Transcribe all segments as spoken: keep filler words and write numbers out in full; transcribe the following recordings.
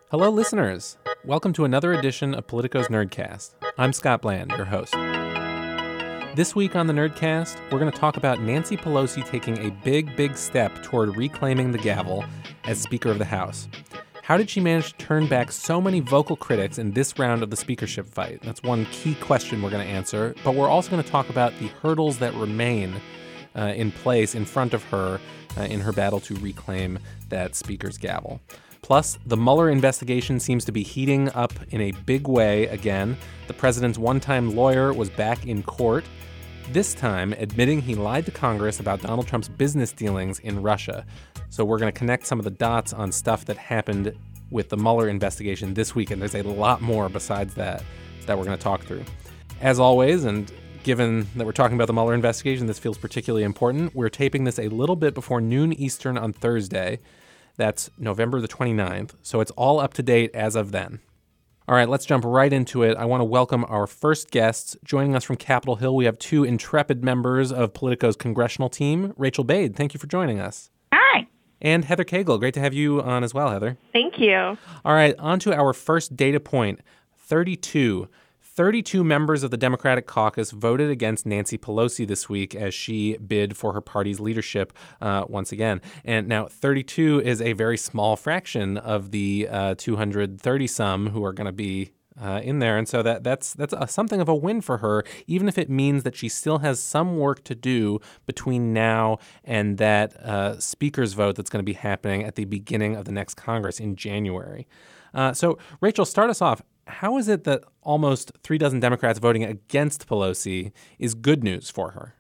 Hello, listeners. Welcome to another edition of Politico's Nerdcast. I'm Scott Bland, your host. This week on the Nerdcast, we're going to talk about Nancy Pelosi taking a big, big step toward reclaiming the gavel as Speaker of the House. How did she manage to turn back so many vocal critics in this round of the speakership fight? That's one key question we're going to answer, but we're also going to talk about the hurdles that remain uh, in place in front of her uh, in her battle to reclaim that speaker's gavel. Plus, the Mueller investigation seems to be heating up in a big way again. The president's one-time lawyer was back in court, this time admitting he lied to Congress about Donald Trump's business dealings in Russia. So we're going to connect some of the dots on stuff that happened with the Mueller investigation this week, and there's a lot more besides that that we're going to talk through. As always, and given that we're talking about the Mueller investigation, this feels particularly important. We're taping this a little bit before noon Eastern on Thursday. That's November the twenty-ninth, so it's all up to date as of then. All right, let's jump right into it. I want to welcome our first guests. Joining us from Capitol Hill, we have two intrepid members of Politico's congressional team. Rachel Bade, thank you for joining us. Hi. And Heather Cagle, great to have you on as well, Heather. Thank you. All right, on to our first data point, thirty-two. thirty-two members of the Democratic caucus voted against Nancy Pelosi this week as she bid for her party's leadership uh, once again. And now thirty-two is a very small fraction of the uh, two hundred thirty-some who are going to be uh, in there. And so that that's that's a, something of a win for her, even if it means that she still has some work to do between now and that uh, speaker's vote that's going to be happening at the beginning of the next Congress in January. Uh, so, Rachel, start us off. How is it that almost three dozen Democrats voting against Pelosi is good news for her?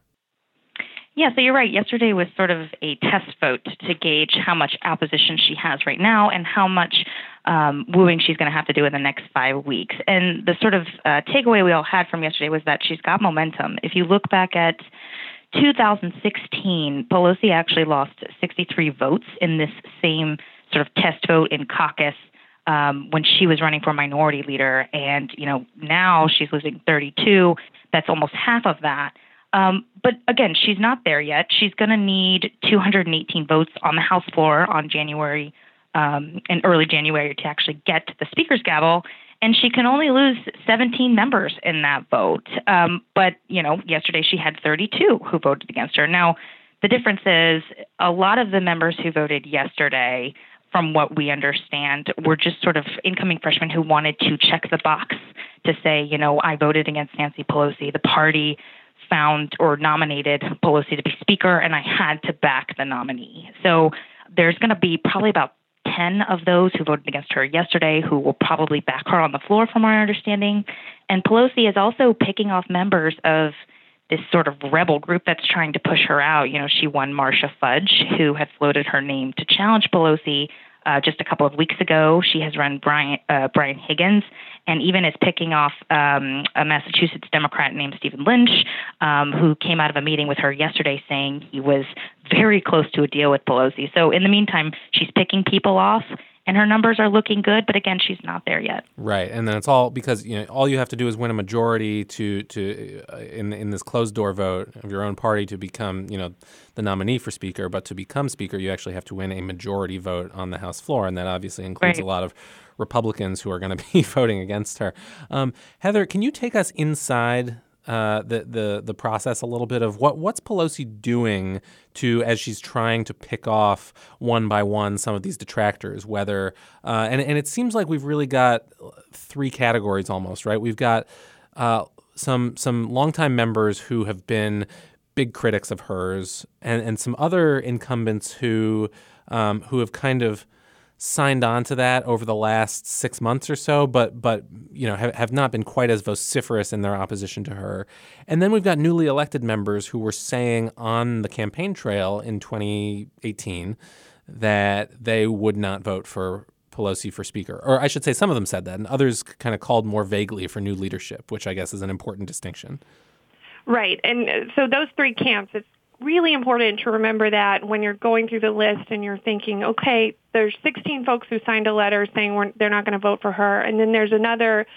Yeah, so you're right. Yesterday was sort of a test vote to gauge how much opposition she has right now and how much um, wooing she's going to have to do in the next five weeks. And the sort of uh, takeaway we all had from yesterday was that she's got momentum. If you look back at two thousand sixteen, Pelosi actually lost sixty-three votes in this same sort of test vote in caucus Um, when she was running for minority leader. And, you know, now she's losing thirty-two. That's almost half of that. Um, but again, she's not there yet. She's going to need two hundred eighteen votes on the House floor on January, um, in early January to actually get to the speaker's gavel. And she can only lose seventeen members in that vote. Um, but, you know, yesterday she had thirty-two who voted against her. Now, the difference is a lot of the members who voted yesterday, from what we understand, were just sort of incoming freshmen who wanted to check the box to say, you know, I voted against Nancy Pelosi. The party found or nominated Pelosi to be speaker, and I had to back the nominee. So there's going to be probably about ten of those who voted against her yesterday who will probably back her on the floor, from our understanding. And Pelosi is also picking off members of this sort of rebel group that's trying to push her out. You know, she won Marcia Fudge, who had floated her name to challenge Pelosi uh, just a couple of weeks ago. She has run Brian, uh, Brian Higgins, and even is picking off um, a Massachusetts Democrat named Stephen Lynch, um, who came out of a meeting with her yesterday saying he was very close to a deal with Pelosi. So in the meantime, she's picking people off, and her numbers are looking good, but again, she's not there yet. Right, and then it's all because, you know, all you have to do is win a majority to to uh, in in this closed door vote of your own party to become, you know, the nominee for speaker. But to become speaker, you actually have to win a majority vote on the House floor, and that obviously includes Right. a lot of Republicans who are going to be voting against her. Um, Heather, can you take us inside Uh, the the the process a little bit of what what's Pelosi doing to as she's trying to pick off one by one some of these detractors, whether uh, and and it seems like we've really got three categories almost, right? We've got uh, some some longtime members who have been big critics of hers, and and some other incumbents who um, who have kind of signed on to that over the last six months or so, but but you know have, have not been quite as vociferous in their opposition to her. And then we've got newly elected members who were saying on the campaign trail in twenty eighteen that they would not vote for Pelosi for speaker. Or I should say some of them said that, and others kind of called more vaguely for new leadership, which I guess is an important distinction. Right. And so those three camps, it's really important to remember that when you're going through the list and you're thinking, okay, there's sixteen folks who signed a letter saying we're, they're not going to vote for her, and then there's another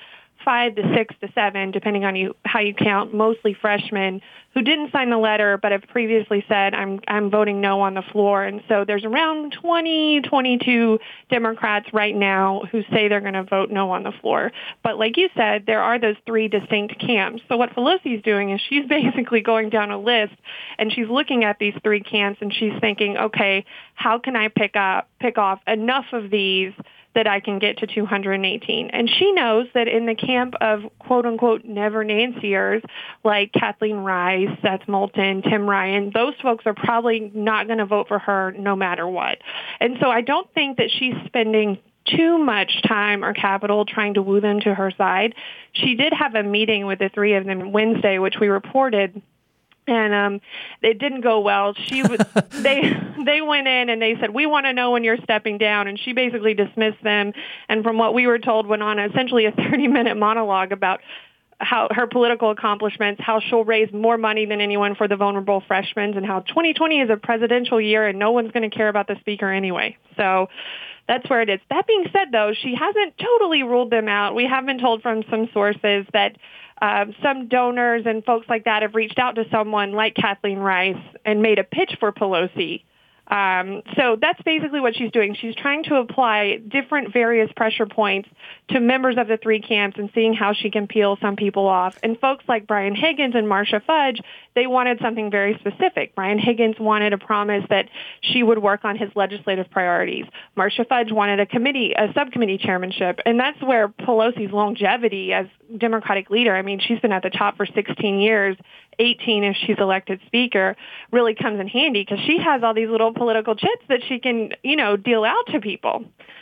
five to six to seven, depending on you how you count, mostly freshmen who didn't sign the letter but have previously said, I'm I'm voting no on the floor. And so there's around twenty, twenty-two Democrats right now who say they're going to vote no on the floor. But like you said, there are those three distinct camps. So what Pelosi's doing is she's basically going down a list and she's looking at these three camps and she's thinking, okay, how can I pick up, pick off enough of these that I can get to two hundred eighteen. And she knows that in the camp of quote-unquote never Nanciers, like Kathleen Rice, Seth Moulton, Tim Ryan, those folks are probably not going to vote for her no matter what. And so I don't think that she's spending too much time or capital trying to woo them to her side. She did have a meeting with the three of them Wednesday, which we reported, and um, it didn't go well. She was, they they went in and they said, we want to know when you're stepping down. And she basically dismissed them. And from what we were told, went on essentially a thirty-minute monologue about how her political accomplishments, how she'll raise more money than anyone for the vulnerable freshmen, and how twenty twenty is a presidential year and no one's going to care about the speaker anyway. So that's where it is. That being said, though, she hasn't totally ruled them out. We have been told from some sources that Um, some donors and folks like that have reached out to someone like Kathleen Rice and made a pitch for Pelosi. Um, so that's basically what she's doing. She's trying to apply different various pressure points to members of the three camps and seeing how she can peel some people off. And folks like Brian Higgins and Marcia Fudge, they wanted something very specific. Brian Higgins wanted a promise that she would work on his legislative priorities. Marcia Fudge wanted a committee, a subcommittee chairmanship. And that's where Pelosi's longevity as Democratic leader, I mean, she's been at the top for sixteen years, eighteen if she's elected speaker, really comes in handy because she has all these little political chips that she can, you know, deal out to people.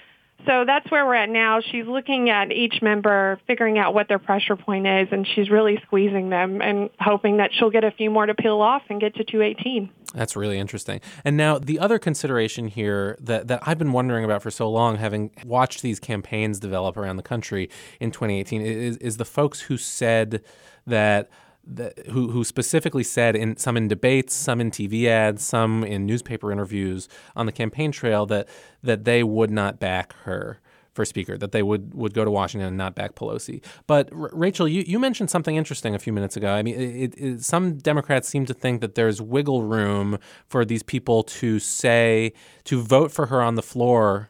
So that's where we're at now. She's looking at each member, figuring out what their pressure point is, and she's really squeezing them and hoping that she'll get a few more to peel off and get to two eighteen. That's really interesting. And now the other consideration here that, that I've been wondering about for so long, having watched these campaigns develop around the country in twenty eighteen, is, is the folks who said that The, who who specifically said, in some in debates, some in T V ads, some in newspaper interviews on the campaign trail, that that they would not back her for speaker, that they would, would go to Washington and not back Pelosi. But R- Rachel, you, you mentioned something interesting a few minutes ago. I mean, it, it, some Democrats seem to think that there's wiggle room for these people to say, to vote for her on the floor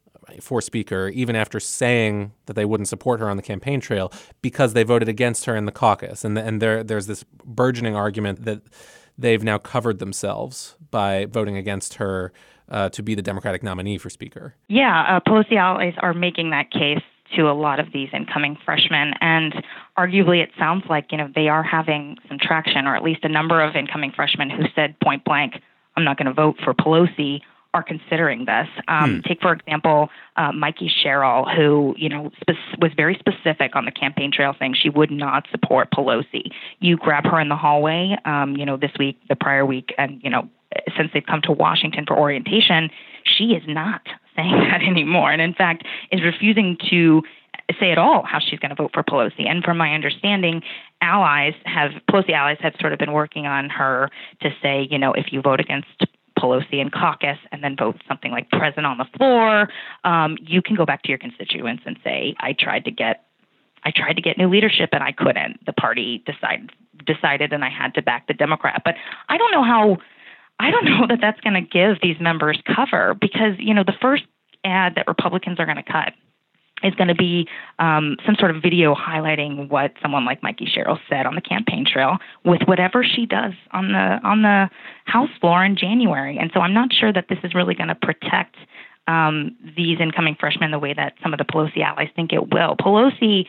for speaker, even after saying that they wouldn't support her on the campaign trail, because they voted against her in the caucus. And, and there there's this burgeoning argument that they've now covered themselves by voting against her uh, to be the Democratic nominee for speaker. Yeah, uh, Pelosi allies are making that case to a lot of these incoming freshmen. And arguably it sounds like, you know, they are having some traction, or at least a number of incoming freshmen who said point blank, I'm not going to vote for Pelosi, are considering this. Um, hmm. Take, for example, uh, Mikey Sherrill, who, you know, spe- was very specific on the campaign trail, saying she would not support Pelosi. You grab her in the hallway, um, you know, this week, the prior week, and, you know, since they've come to Washington for orientation, she is not saying that anymore. And in fact, is refusing to say at all how she's going to vote for Pelosi. And from my understanding, allies have, Pelosi allies have sort of been working on her to say, you know, if you vote against Pelosi in caucus and then vote something like present on the floor, um, you can go back to your constituents and say, I tried to get I tried to get new leadership and I couldn't. The party decided decided and I had to back the Democrat. But I don't know how I don't know that that's going to give these members cover, because, you know, the first ad that Republicans are going to cut is going to be um, some sort of video highlighting what someone like Mikey Sherrill said on the campaign trail with whatever she does on the on the House floor in January. And so I'm not sure that this is really going to protect um, these incoming freshmen the way that some of the Pelosi allies think it will. Pelosi,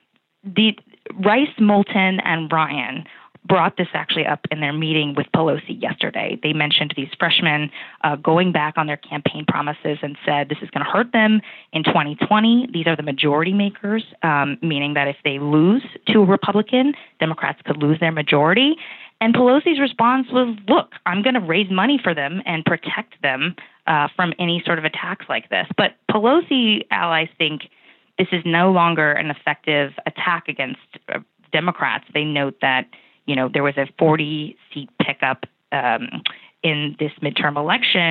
the Rice, Moulton, and Ryan brought this actually up in their meeting with Pelosi yesterday. They mentioned these freshmen uh, going back on their campaign promises and said this is going to hurt them in twenty twenty. These are the majority makers, um, meaning that if they lose to a Republican, Democrats could lose their majority. And Pelosi's response was, look, I'm going to raise money for them and protect them uh, from any sort of attacks like this. But Pelosi allies think this is no longer an effective attack against uh, Democrats. They note that, you know, there was a forty-seat pickup um, in this midterm election,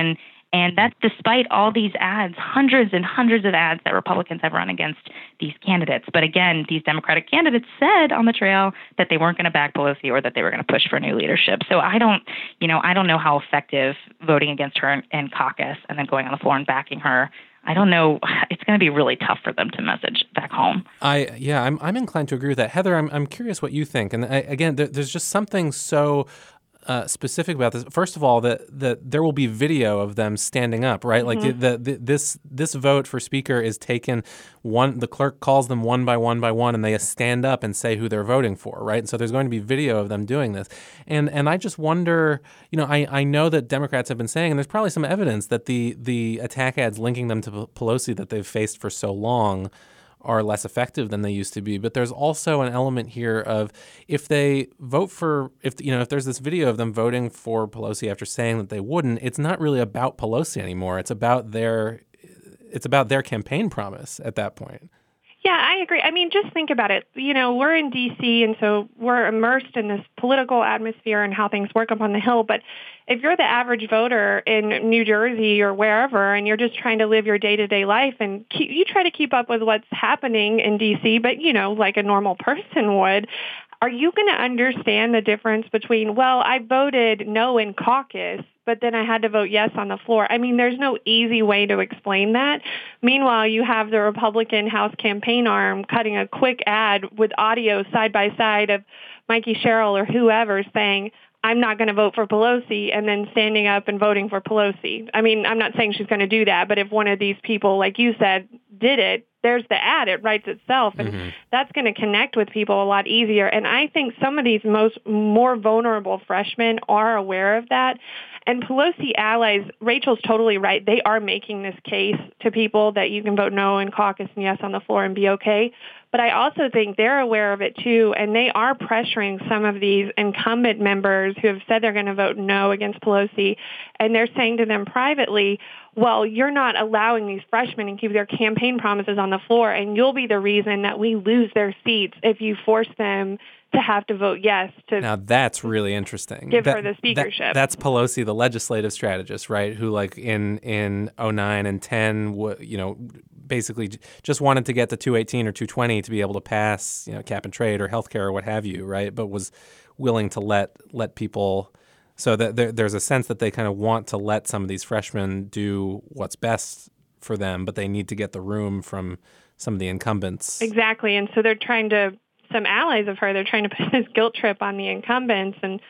And that's despite all these ads, hundreds and hundreds of ads that Republicans have run against these candidates. But again, these Democratic candidates said on the trail that they weren't going to back Pelosi or that they were going to push for new leadership. So I don't, you know, I don't know how effective voting against her in, in caucus and then going on the floor and backing her, I don't know. It's going to be really tough for them to message back home. I yeah, I'm I'm inclined to agree with that, Heather. I'm I'm curious what you think. And I, again, there, there's just something so uh, specific about this. First of all, that that there will be video of them standing up, right? Mm-hmm. Like the, the this this vote for speaker is taken one. The clerk calls them one by one by one, and they stand up and say who they're voting for, right? And so there's going to be video of them doing this. And and I just wonder, you know, I, I know that Democrats have been saying, and there's probably some evidence that the the attack ads linking them to Pelosi that they've faced for so long are less effective than they used to be. But there's also an element here of if they vote for, if you know, if there's this video of them voting for Pelosi after saying that they wouldn't, it's not really about Pelosi anymore. It's about their, it's about their campaign promise at that point. Yeah, I agree. I mean, just think about it. You know, we're in D C, and so we're immersed in this political atmosphere and how things work up on the Hill. But if you're the average voter in New Jersey or wherever, and you're just trying to live your day-to-day life, and keep, you try to keep up with what's happening in D C, but, you know, like a normal person would, are you going to understand the difference between, well, I voted no in caucus, but then I had to vote yes on the floor? I mean, there's no easy way to explain that. Meanwhile, you have the Republican House campaign arm cutting a quick ad with audio side by side of Mikey Sherrill or whoever saying, I'm not going to vote for Pelosi, and then standing up and voting for Pelosi. I mean, I'm not saying she's going to do that, but if one of these people, like you said, did it, there's the ad. It writes itself, and mm-hmm. that's going to connect with people a lot easier. And I think some of these most more vulnerable freshmen are aware of that. And Pelosi allies, Rachel's totally right. They are making this case to people that you can vote no in caucus and yes on the floor and be okay. But I also think they're aware of it too, and they are pressuring some of these incumbent members who have said they're going to vote no against Pelosi, and they're saying to them privately, well, you're not allowing these freshmen to keep their campaign promises on the floor, and you'll be the reason that we lose their seats if you force them to have to vote yes to. Now that's really interesting. Give that, her the speakership. That, that's Pelosi, the legislative strategist, right? Who, like in in oh nine and ten, you know, basically just wanted to get the two eighteen or two twenty to be able to pass, you know, cap and trade or healthcare or what have you, right? But was willing to let let people. So that there, there's a sense that they kind of want to let some of these freshmen do what's best for them, but they need to get the room from some of the incumbents. Exactly, and so they're trying to. Some allies of her, they're trying to put this guilt trip on the incumbents. And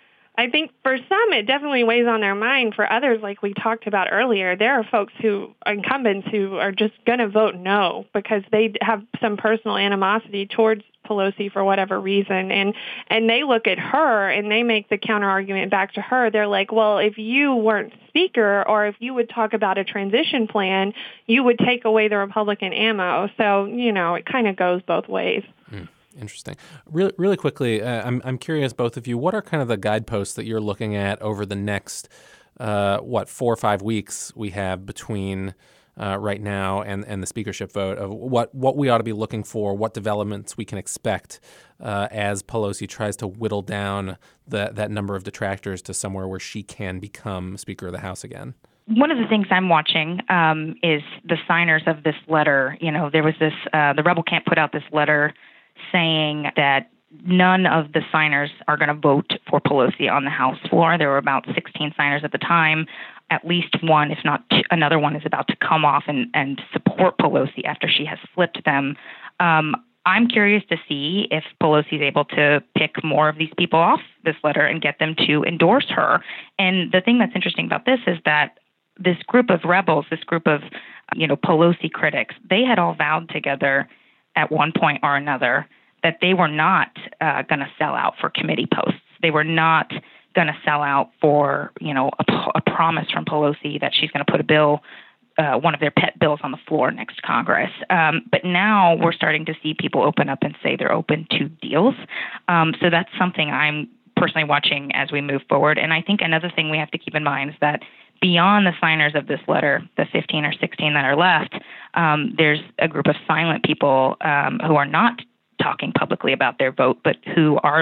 I think for some, it definitely weighs on their mind. For others, like we talked about earlier, there are folks who, incumbents who are just going to vote no because they have some personal animosity towards Pelosi for whatever reason. And, and they look at her and they make the counter argument back to her. They're like, well, if you weren't speaker or if you would talk about a transition plan, you would take away the Republican ammo. So, you know, it kind of goes both ways. Mm. Interesting. Really, really quickly, uh, I'm I'm curious, both of you, what are kind of the guideposts that you're looking at over the next, uh, what, four or five weeks we have between uh, right now and, and the speakership vote of what, what we ought to be looking for, what developments we can expect uh, as Pelosi tries to whittle down the, that number of detractors to somewhere where she can become Speaker of the House again? One of the things I'm watching um, is the signers of this letter. You know, there was this, uh, the Rebel Camp put out this letter saying that none of the signers are going to vote for Pelosi on the House floor. There were about sixteen signers at the time. At least one, if not two, another one, is about to come off and, and support Pelosi after she has flipped them. Um, I'm curious to see if Pelosi is able to pick more of these people off this letter and get them to endorse her. And the thing that's interesting about this is that this group of rebels, this group of, you know, Pelosi critics, they had all vowed together at one point or another that they were not uh, going to sell out for committee posts. They were not going to sell out for, you know, a, a promise from Pelosi that she's going to put a bill, uh, one of their pet bills on the floor next Congress. Um, but now we're starting to see people open up and say they're open to deals. Um, so that's something I'm personally watching as we move forward. And I think another thing we have to keep in mind is that beyond the signers of this letter, the fifteen or sixteen that are left, um, there's a group of silent people um, who are not talking publicly about their vote, but who are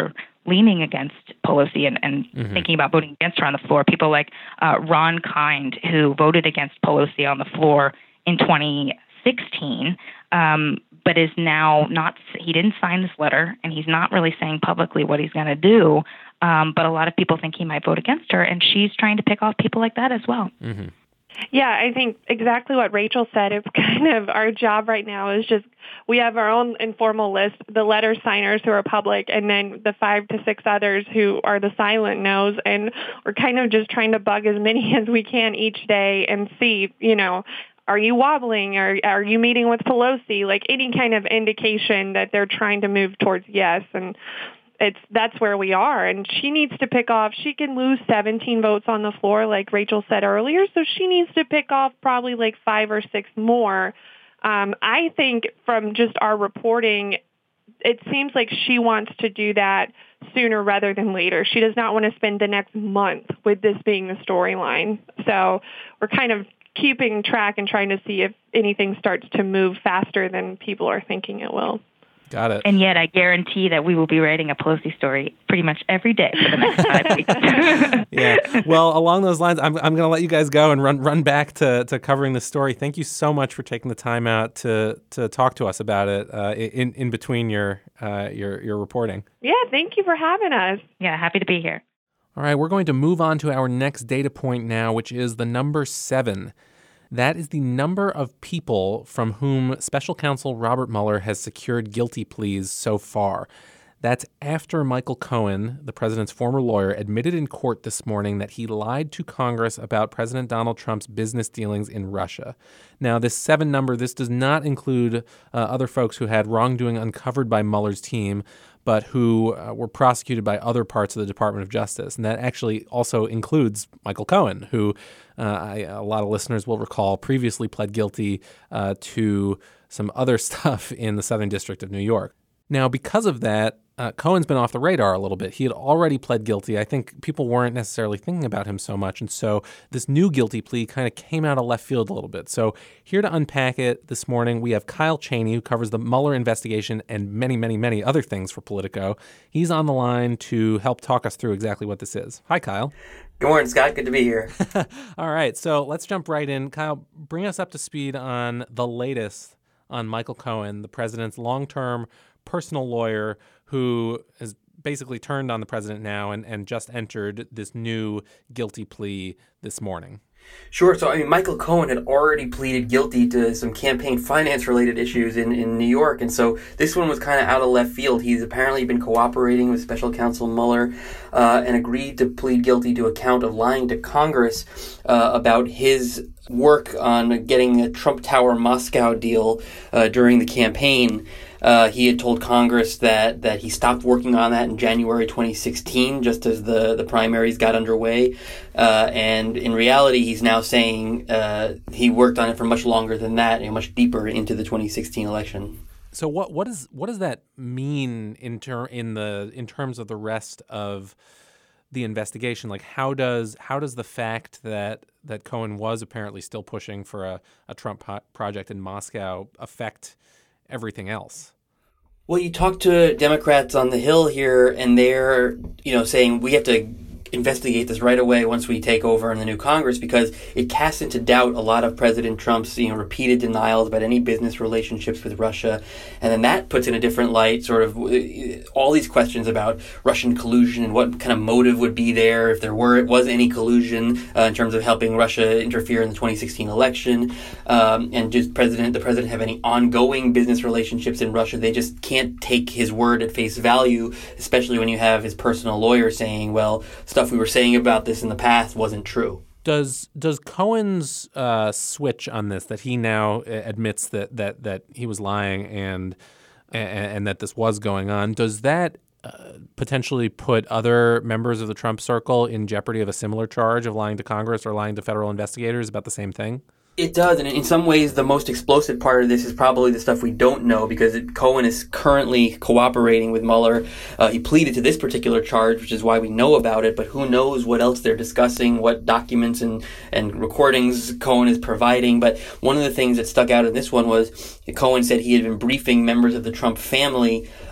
leaning against Pelosi and, and mm-hmm. thinking about voting against her on the floor. People like uh, Ron Kind, who voted against Pelosi on the floor in twenty sixteen, um, but is now not, he didn't sign this letter, and he's not really saying publicly what he's going to do. Um, but a lot of people think he might vote against her, and she's trying to pick off people like that as well. Mm-hmm. Yeah, I think exactly what Rachel said. It's kind of our job right now is just we have our own informal list, the letter signers who are public, and then the five to six others who are the silent no's. And we're kind of just trying to bug as many as we can each day and see, you know, are you wobbling? Or are you meeting with Pelosi? Like any kind of indication that they're trying to move towards yes. And it's that's where we are, and she needs to pick off. She can lose seventeen votes on the floor, like Rachel said earlier, so she needs to pick off probably like five or six more. Um, I think from just our reporting, it seems like she wants to do that sooner rather than later. She does not want to spend the next month with this being the storyline. So we're kind of keeping track and trying to see if anything starts to move faster than people are thinking it will. Got it. And yet I guarantee that we will be writing a Pelosi story pretty much every day for the next five weeks. Yeah. Well, along those lines, I'm I'm going to let you guys go and run run back to, to covering the story. Thank you so much for taking the time out to to talk to us about it uh, in in between your uh, your your reporting. Yeah, thank you for having us. Yeah, happy to be here. All right, we're going to move on to our next data point now, which is the number seven. That is the number of people from whom Special Counsel Robert Mueller has secured guilty pleas so far. That's after Michael Cohen, the president's former lawyer, admitted in court this morning that he lied to Congress about President Donald Trump's business dealings in Russia. Now, this seven number, this does not include uh, other folks who had wrongdoing uncovered by Mueller's team, but who uh, were prosecuted by other parts of the Department of Justice. And that actually also includes Michael Cohen, who uh, I, a lot of listeners will recall previously pled guilty uh, to some other stuff in the Southern District of New York. Now, because of that, uh, Cohen's been off the radar a little bit. He had already pled guilty. I think people weren't necessarily thinking about him so much. And so this new guilty plea kind of came out of left field a little bit. So here to unpack it this morning, we have Kyle Cheney, who covers the Mueller investigation and many, many, many other things for Politico. He's on the line to help talk us through exactly what this is. Hi, Kyle. Good morning, Scott. Good to be here. All right. So let's jump right in. Kyle, bring us up to speed on the latest on Michael Cohen, the president's long-term personal lawyer who has basically turned on the president now and, and just entered this new guilty plea this morning. Sure. So, I mean, Michael Cohen had already pleaded guilty to some campaign finance-related issues in, in New York, and so this one was kind of out of left field. He's apparently been cooperating with Special Counsel Mueller uh, and agreed to plead guilty to a count of lying to Congress uh, about his work on getting a Trump Tower Moscow deal uh, during the campaign. Uh, he had told Congress that, that he stopped working on that in January twenty sixteen, just as the, the primaries got underway. Uh, and in reality, he's now saying uh, he worked on it for much longer than that and much deeper into the twenty sixteen election. So what what is what does that mean in ter- in the in terms of the rest of the investigation? Like how does how does the fact that that Cohen was apparently still pushing for a, a Trump po- project in Moscow affect everything else? Well, you talk to Democrats on the Hill here, and they're, you know, saying we have to investigate this right away once we take over in the new Congress, because it casts into doubt a lot of President Trump's, you know, repeated denials about any business relationships with Russia. And then that puts in a different light sort of all these questions about Russian collusion and what kind of motive would be there if there were was any collusion uh, in terms of helping Russia interfere in the twenty sixteen election. Um, and just president, the president have any ongoing business relationships in Russia? They just can't take his word at face value, especially when you have his personal lawyer saying, well, stuff we were saying about this in the past wasn't true. Does does Cohen's uh, switch on this, that he now admits that that, that he was lying and, and and that this was going on, does that uh, potentially put other members of the Trump circle in jeopardy of a similar charge of lying to Congress or lying to federal investigators about the same thing? It does, and in some ways the most explosive part of this is probably the stuff we don't know, because it, Cohen is currently cooperating with Mueller. Uh, he pleaded to this particular charge, which is why we know about it, but who knows what else they're discussing, what documents and, and recordings Cohen is providing. But one of the things that stuck out in this one was Cohen said he had been briefing members of the Trump family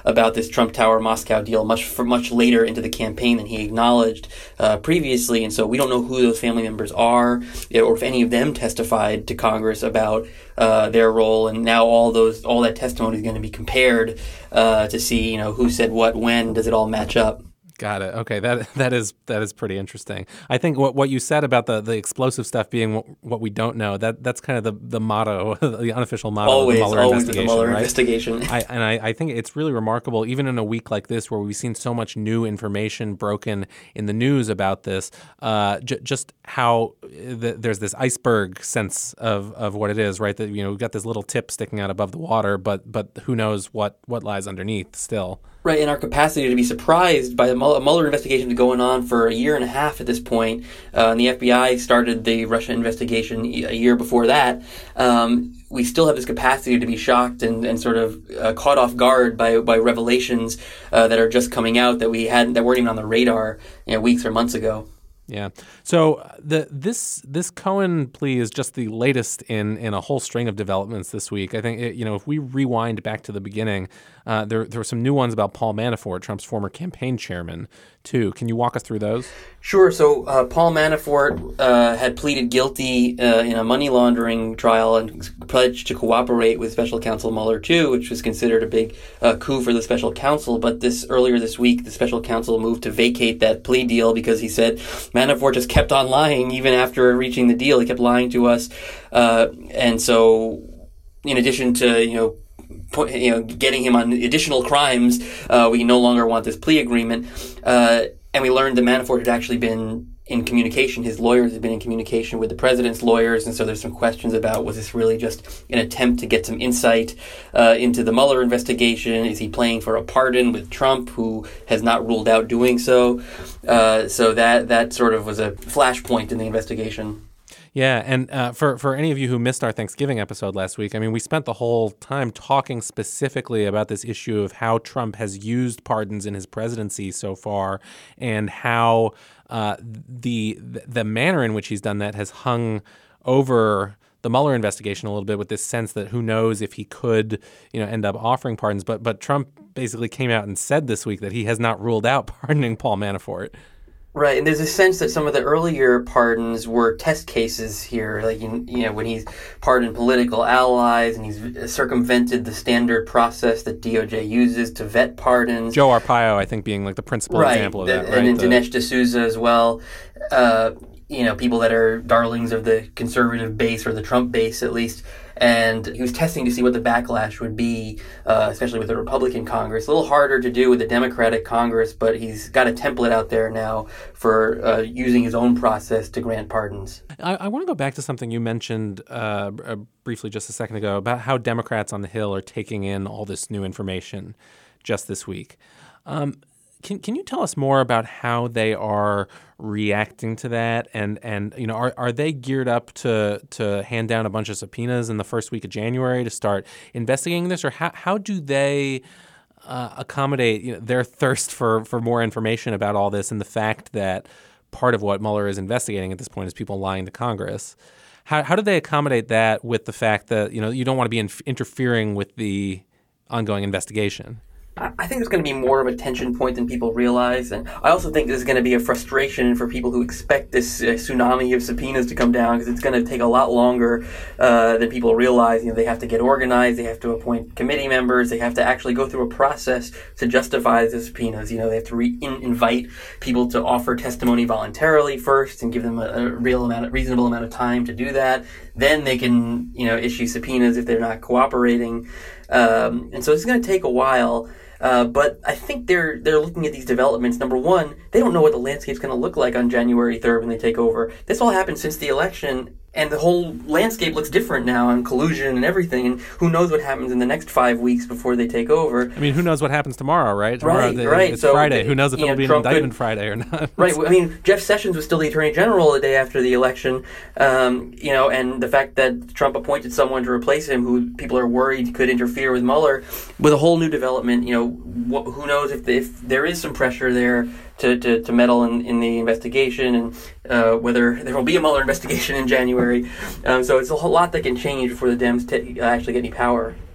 about this Trump Tower Moscow deal much for much later into the campaign than he acknowledged uh, previously, and so we don't know who those family members are, or if any of them testified to Congress about uh, their role. And now all those all that testimony is going to be compared uh, to see, you know, who said what when. Does it all match up? Got it. Okay, that that is that is pretty interesting. I think what, what you said about the, the explosive stuff being what, what we don't know, that that's kind of the, the motto, the unofficial motto always, of the Mueller always investigation. The Mueller right? investigation. I, and I, I think it's really remarkable, even in a week like this where we've seen so much new information broken in the news about this, uh, j- just how the, there's this iceberg sense of, of what it is, right? That, you know, we've got this little tip sticking out above the water, but but who knows what, what lies underneath still. Right, and our capacity to be surprised by the Mueller investigation going on for a year and a half at this point, uh, and the F B I started the Russia investigation a year before that. Um, we still have this capacity to be shocked and, and sort of uh, caught off guard by by revelations uh, that are just coming out that we hadn't that weren't even on the radar, you know, weeks or months ago. Yeah. So the this this Cohen plea is just the latest in, in a whole string of developments this week. I think, it, you know, if we rewind back to the beginning, uh, there there were some new ones about Paul Manafort, Trump's former campaign chairman, too. Can you walk us through those? Sure. So uh, Paul Manafort uh, had pleaded guilty uh, in a money laundering trial and pledged to cooperate with Special Counsel Mueller, too, which was considered a big uh, coup for the Special Counsel. But this earlier this week, the Special Counsel moved to vacate that plea deal because he said Manafort just kept on lying even after reaching the deal. He kept lying to us. Uh, and so in addition to, you know, put, you know, getting him on additional crimes, uh, we no longer want this plea agreement. Uh, and we learned that Manafort had actually been in communication. His lawyers had been in communication with the president's lawyers, and so there's some questions about, was this really just an attempt to get some insight uh, into the Mueller investigation? Is he playing for a pardon with Trump, who has not ruled out doing so? Uh, so that that sort of was a flashpoint in the investigation. Yeah, and uh, for, for any of you who missed our Thanksgiving episode last week, I mean, we spent the whole time talking specifically about this issue of how Trump has used pardons in his presidency so far, and how uh, the the manner in which he's done that has hung over the Mueller investigation a little bit, with this sense that who knows if he could, you know, end up offering pardons. But but Trump basically came out and said this week that he has not ruled out pardoning Paul Manafort. Right, and there's a sense that some of the earlier pardons were test cases here, like, you, you know, when he's pardoned political allies and he's circumvented the standard process that D O J uses to vet pardons. Joe Arpaio, I think, being like the principal right. example of that, and, right? And the... Dinesh D'Souza as well. Uh, you know, people that are darlings of the conservative base, or the Trump base at least. And he was testing to see what the backlash would be, uh, especially with the Republican Congress. A little harder to do with the Democratic Congress, but he's got a template out there now for uh, using his own process to grant pardons. I, I want to go back to something you mentioned uh, uh, briefly just a second ago about how Democrats on the Hill are taking in all this new information just this week. Um, Can can you tell us more about how they are reacting to that, and and you know, are are they geared up to to hand down a bunch of subpoenas in the first week of January to start investigating this, or how how do they uh, accommodate, you know, their thirst for for more information about all this, and the fact that part of what Mueller is investigating at this point is people lying to Congress? How how do they accommodate that with the fact that, you know, you don't want to be in, interfering with the ongoing investigation? I think it's going to be more of a tension point than people realize. And I also think there's going to be a frustration for people who expect this uh, tsunami of subpoenas to come down, because it's going to take a lot longer uh, than people realize. You know, they have to get organized, they have to appoint committee members, they have to actually go through a process to justify the subpoenas. You know, they have to re- in- invite people to offer testimony voluntarily first and give them a, a real amount, of, reasonable amount of time to do that. Then they can, you know, issue subpoenas if they're not cooperating. Um, and so it's going to take a while. Uh, but I think they're they're looking at these developments. Number one, they don't know what the landscape's going to look like on January third when they take over. This all happened since the election, and the whole landscape looks different now on collusion and everything. And who knows what happens in the next five weeks before they take over? I mean, who knows what happens tomorrow, right? Tomorrow, right, the, right. It's so, Friday. Who knows if it'll know, be Trump an indictment could, Friday or not? Right. I mean, Jeff Sessions was still the Attorney General the day after the election, um, you know, and the fact that Trump appointed someone to replace him who people are worried could interfere with Mueller, with a whole new development, you know, wh- who knows if, if there is some pressure there to, to, to meddle in, in the investigation, and uh, whether there will be a Mueller investigation in January. Um, so it's a whole lot that can change before the Dems t- actually get any power.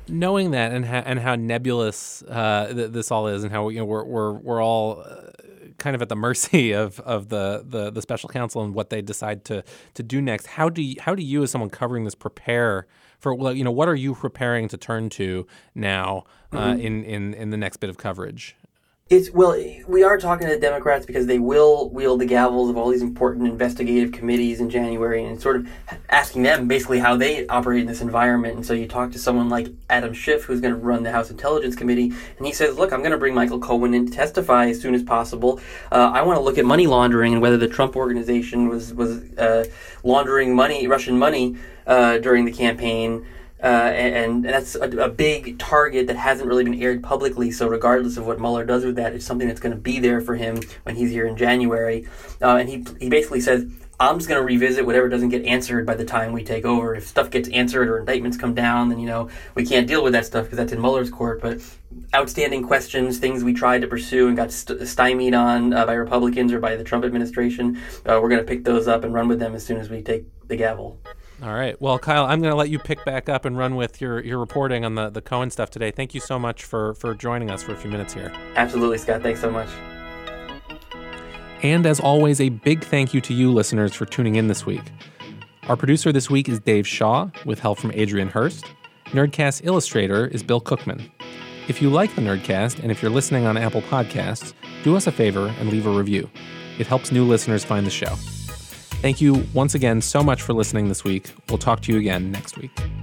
knowing that and how, and how nebulous uh, th- this all is, and how you know we're we're we're all uh, kind of at the mercy of of the, the the special counsel and what they decide to to do next. How do you, how do you, as someone covering this, prepare for, well, you know, what are you preparing to turn to now uh, mm-hmm. in in in the next bit of coverage? It's well, we are talking to the Democrats because they will wield the gavels of all these important investigative committees in January, and sort of asking them basically how they operate in this environment. And so you talk to someone like Adam Schiff, who's going to run the House Intelligence Committee, and he says, look, I'm going to bring Michael Cohen in to testify as soon as possible. Uh, I want to look at money laundering and whether the Trump organization was, was uh, laundering money, Russian money, uh, during the campaign. Uh, and, and that's a, a big target that hasn't really been aired publicly. So regardless of what Mueller does with that, it's something that's going to be there for him when he's here in January. Uh, and he he basically says, I'm just going to revisit whatever doesn't get answered by the time we take over. If stuff gets answered or indictments come down, then, you know, we can't deal with that stuff because that's in Mueller's court. But outstanding questions, things we tried to pursue and got st- stymied on uh, by Republicans or by the Trump administration, uh, we're going to pick those up and run with them as soon as we take the gavel. All right. Well, Kyle, I'm going to let you pick back up and run with your, your reporting on the, the Cohen stuff today. Thank you so much for, for joining us for a few minutes here. Absolutely, Scott. Thanks so much. And as always, a big thank you to you listeners for tuning in this week. Our producer this week is Dave Shaw, with help from Adrian Hurst. Nerdcast illustrator is Bill Cookman. If you like the Nerdcast, and if you're listening on Apple Podcasts, do us a favor and leave a review. It helps new listeners find the show. Thank you once again so much for listening this week. We'll talk to you again next week.